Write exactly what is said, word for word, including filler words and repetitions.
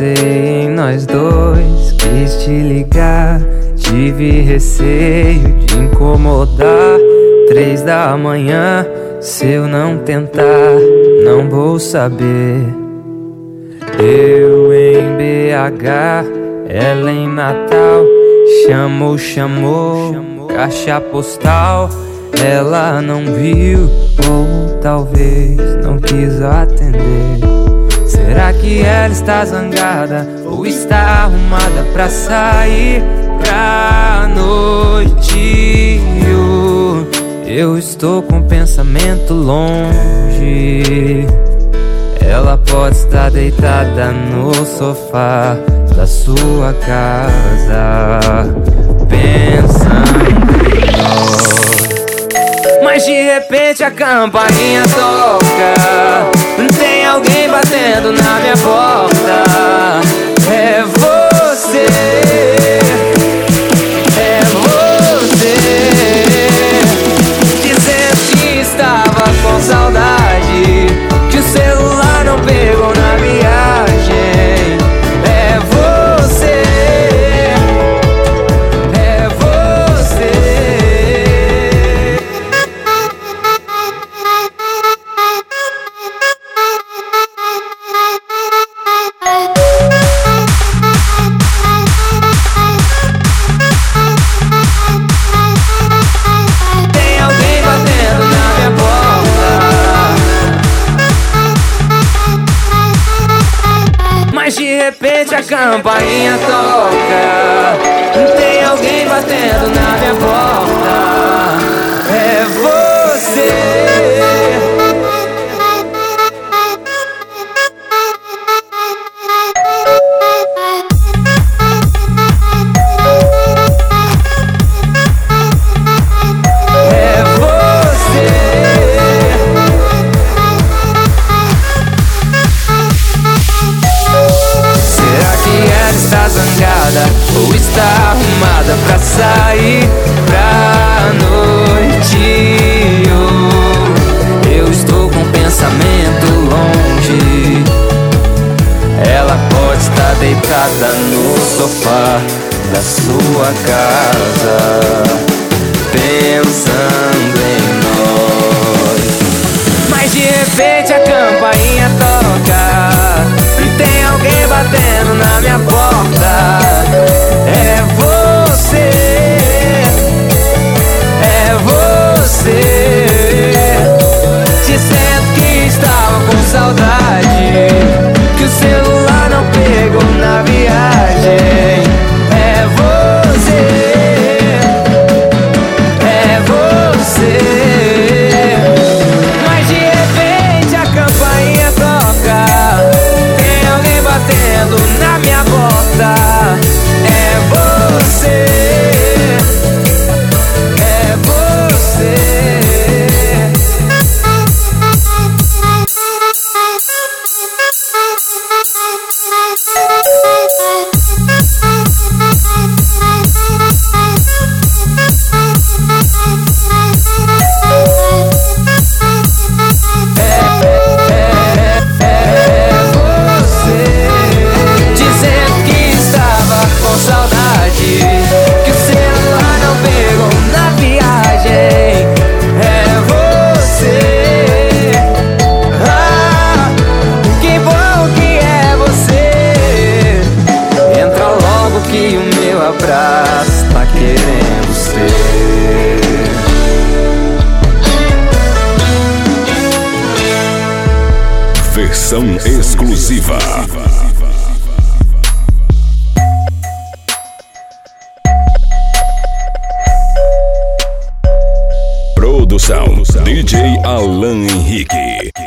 pensei em nós dois, quis te ligar, tive receio de incomodar. Três da manhã, se eu não tentar, não vou saber. Eu em B H, ela em Natal, chamou, chamou, caixa postal. Ela não viu, ou talvez não quis atender. Será que ela está zangada ou está arrumada pra sair pra noite? Eu estou com o pensamento longe. Ela pode estar deitada no sofá da sua casa, pensando em nós. Mas de repente a campainha toca, tem alguém batendo na minha porta. É você, é você, dizendo que estava com saudade, que o celular não pegou na viagem. É você, é você. Tem alguém batendo na minha porta. Mas de repente a campainha toca, tem alguém batendo na minha porta. É você. É você. Será que ela está zangada ou está arrumada pra sair pra noite? Oh, eu estou com o pensamento longe. Ela pode estar deitada no sofá da sua casa, pensando em nós. Mas de repente a campainha toca, tem alguém batendo na minha porta. É você, é você, dizendo que estava com saudade, que o celular não pegou na viagem. É você, é você. Mas de repente a campainha toca, tem alguém batendo na minha porta. É você, é você. Abraço tá querendo ser. Versão exclusiva. Produção D J Alan Henrique.